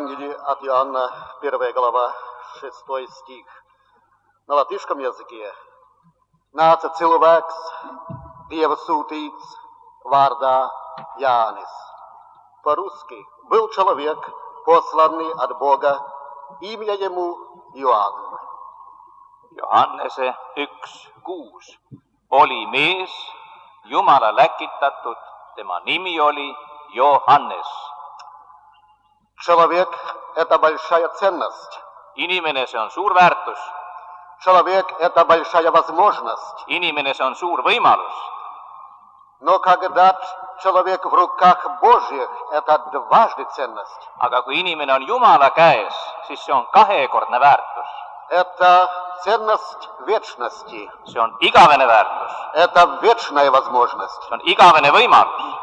Евангелие от Иоанна, 1 глава, 6 стих. На латышском языке «Nāca cilvēks, Dieva sūtīts, vārdā Jānis». По-русски «Был человек, посланный от Бога, имя ему Иоанn». Johannese 1:6. Oli mees, Jumala läkitatud, tema nimi oli Johannes. Человек – это большая ценность. Inimene, see on suur väärtus. Человек – это большая возможность. Inimene, see on suur võimalus. Но когда человек в руках Божьих, это дважды ценность. Aga kui inimene on Jumala käes, siis see on kahekordne väärtus. Это ценность вечности. See on igavene väärtus. Это вечная возможность. See on igavene võimalus.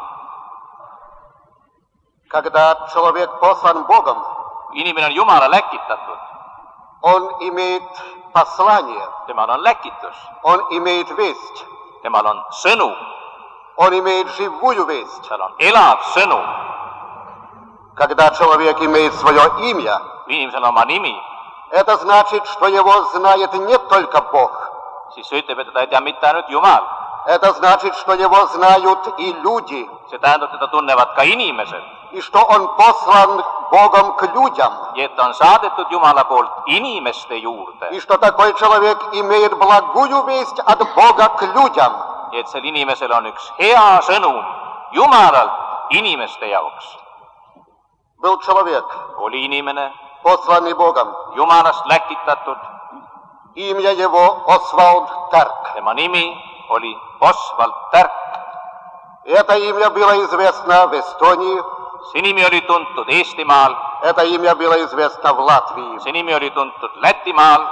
Когда человек послан Богом, Inimene on Jumala läkitatud. он имеет послание, Temal on läkitus. он имеет весть, Temal on sõnum. он имеет живую весть. Seal on elav sõnum. Когда человек имеет свое имя, Kui inimesel on oma nimi, это значит, что его знает не только Бог. siis see ütleb, et teda ei tea mitte ainult Jumal. Это значит, что его знают и люди, See tähendab, teda tunnevad ka inimesed. и что он послан Богом к людям, Ja et ta on saadetud Jumala poolt inimeste juurde. и что такой человек имеет благую весть от Бога к людям. Ja et sel inimesel on üks hea sõnum Jumalalt inimeste jaoks. Был человек, Oli inimene, посланный Богом, Jumalast läkitatud. имя его Освальд Терк. Tema nimi oli Oswald Tärk. Это имя было известно в Эстонии, See nimi oli tuntud Eestimaal. это имя было известно в Латвии. See nimi oli tuntud Lätimaal.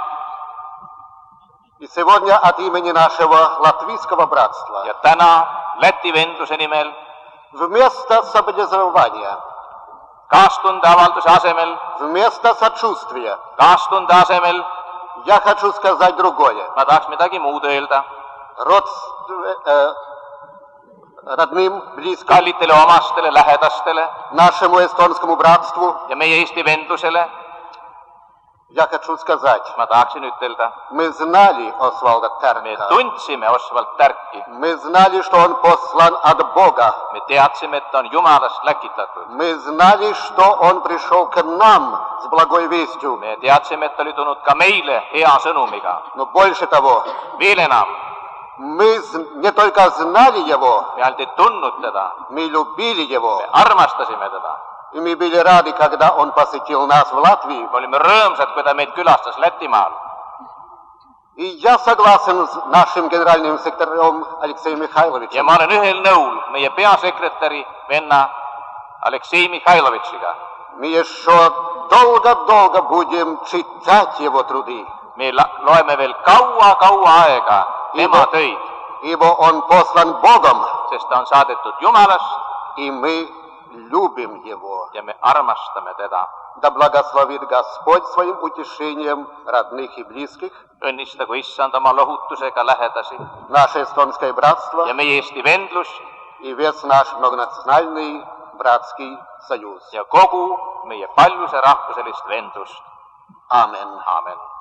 И сегодня от имени нашего латвийского братства Ja täna Läti vendluse nimel вместо соболезнования, kaastunde avalduse asemel, вместо сочувствия, kaastunde asemel я хочу сказать другое. ma tahaks midagi muud öelda. Родным, близким, Kallitele omastele, lähedastele нашему эстонскому братству, ja meie Eesti vendlusele я хочу сказать, ma tahaksin ütelda, мы знали Освальда me Терка, tundsime Oswald Tärki. мы знали, что он послан от Бога, Me teadsime, et ta on Jumalast läkitatud. мы знали, что он пришел к нам с благой вестью, Me teadsime, et ta oli tulnud ka meile hea sõnumiga. но больше того, Veel enam, мы не только знали его, me ainult ei tundnud teda, мы любили его, me armastasime teda. и мы были рады, когда он посетил нас в Латвии. Me olime rõõmsad, kui ta meid külastas Lätimaal. И я согласен с нашим генеральным секретарем Алексеем Ja Михайловичем. ma olen ühel nõul meie peasekretäri venna Aleksei Mihhailovitšiga. Мы еще долго-долго будем читать его труды, Me loeme veel kaua aega tema töid, ибо он послан Богом, sest ta on saadetud Jumalast и мы любим его. ja me armastame teda. Да благословит Господь своим утешением родных и близких, Õnnistagu Issand oma lohutusega lähedasi наше эстонское братство ja meie Eesti vendlus и весь наш многонациональный братский союз. ja kogu meie paljuse rahvuselist vendlust. Amen. Aamen.